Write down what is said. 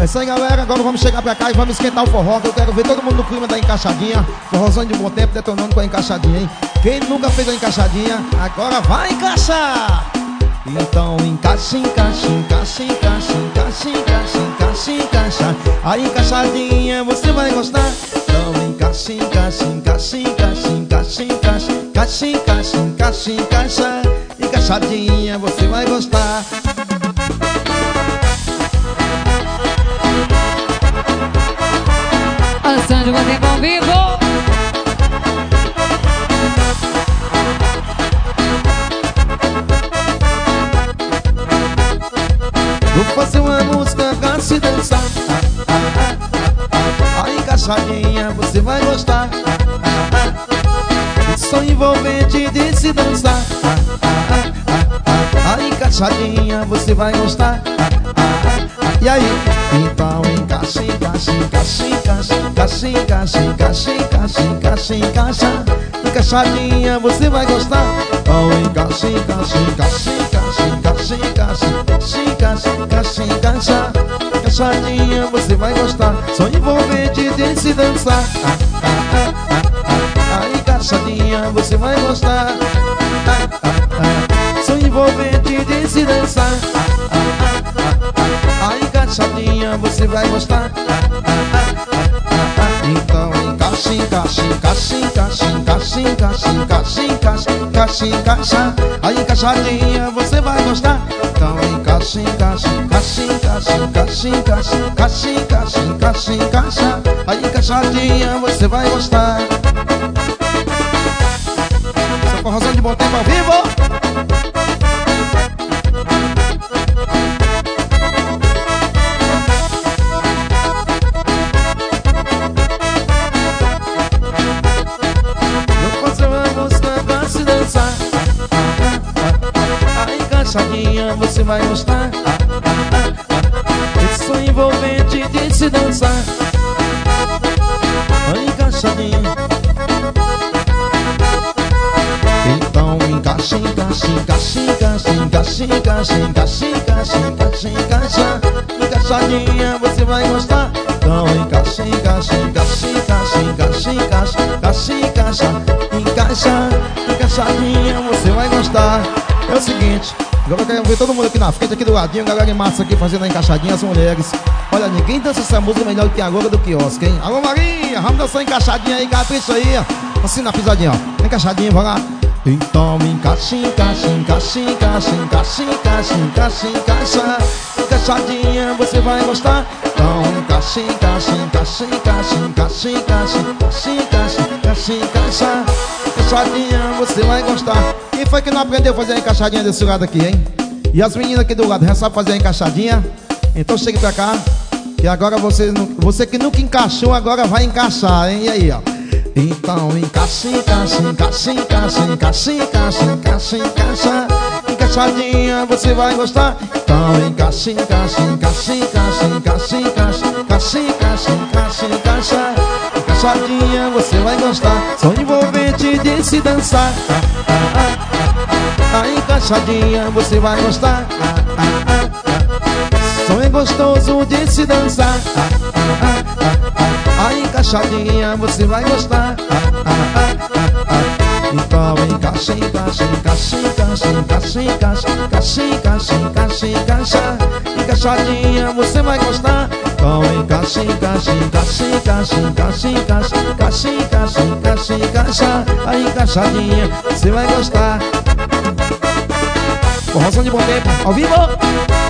É isso aí, galera. Agora vamos chegar pra cá e vamos esquentar o forró, que eu quero ver todo mundo no clima da encaixadinha. Forrozão de bom tempo, detonando com a encaixadinha, hein? Quem nunca fez a encaixadinha, agora vai encaixar! Então encaixa, encaixa, encaixa, encaixa, encaixa, encaixa, encaixa, encaixa. A encaixadinha você vai gostar. Então encaixa, encaixa, encaixa, encaixa, encaixa, encaixa, encaixa, encaixa, encaixa, encaixa. Encaixadinha você vai gostar. Dançando com tempo ao vivo. Vou fazer uma música pra se dançar. A encaixadinha você vai gostar. Som envolvente de se dançar. A encaixadinha você vai gostar. E aí? Então encaixa, encaixa, encaixa, encaixa, encaixa, encaixa, encaixa, encaixa, encaixa, encaixa. Encaixadinha você vai gostar. Então encaixa, encaixa, encaixa, encaixa, encaixa, encaixa, encaixa, encaixa, encaixa. Encaixadinha você vai gostar. Som envolvente de se dançar. A encaixadinha você vai gostar. Som envolvente de se dançar. A encaixadinha você vai gostar. Então encaixa, encaixa, encaixa, encaixa, encaixa, encaixa, encaixa, encaixa, encaixa, encaixa. A encaixadinha você vai gostar. Então encaixa, encaixa, encaixa, encaixa, encaixa, encaixa, encaixa, encaixa, encaixa, encaixa. A encaixadinha você vai gostar. Seu forrozão de bom tempo ao vivo. Encaixadinha você vai gostar. Esse som envolvente de se dançar. A encaixadinha. Então encaixa, encaixa, encaixa, encaixa, encaixa, encaixa, encaixa, encaixa, encaixa, encaixa. Encaixadinha você vai gostar. Então encaixa, encaixa, encaixa, encaixa, encaixa, encaixa, encaixa, encaixa, encaixa. Encaixadinha você vai gostar. É o seguinte, agora eu quero ver todo mundo aqui na frente, aqui do ladinho, galera em massa aqui fazendo a encaixadinha, as mulheres. Olha, ninguém dança essa música melhor que agora do quiosque, hein? Alô Maria, vamos dançar encaixadinha aí, capricha aí, ó. Assim na pisadinha, ó. Encaixadinha, vai lá. Então encaixa, encaixa, encaixa, encaixa, encaixa, encaixa, encaixa, encaixa. Encaixadinha você vai gostar. Então encaixa, encaixa, encaixa, encaixa, encaixa, encaixa, encaixa, encaixa, encaixa, encaixa. Encaixadinha você vai gostar. Quem foi que não aprendeu a fazer a encaixadinha desse lado aqui, hein? E as meninas aqui do lado já sabem fazer a encaixadinha? Então chegue pra cá, que agora você que nunca encaixou, agora vai encaixar, hein? E aí, ó. Então encaixa, encaixa, encaixa, encaixa, encaixa, encaixa, encaixa, encaixa. Encaixadinha você vai gostar. Então encaixa, encaixa, encaixa, encaixa, encaixa, encaixa, encaixa, encaixa, encaixa, encaixa. Encaixadinha você vai gostar. Som envolvente de se dançar. A encaixadinha você vai gostar. Som é gostoso de se dançar. A encaixadinha você vai gostar. Então encaixa, encaixa, encaixa, encaixa, encaixa, encaixa, encaixa, encaixa, encaixa, encaixa. Encaixadinha você vai gostar. Então encaixa, encaixa, encaixa, encaixa, encaixa, encaixa, encaixa, encaixa, encaixa, encaixa. A encaixadinha você vai gostar. Forrozão de bom tempo, ao vivo.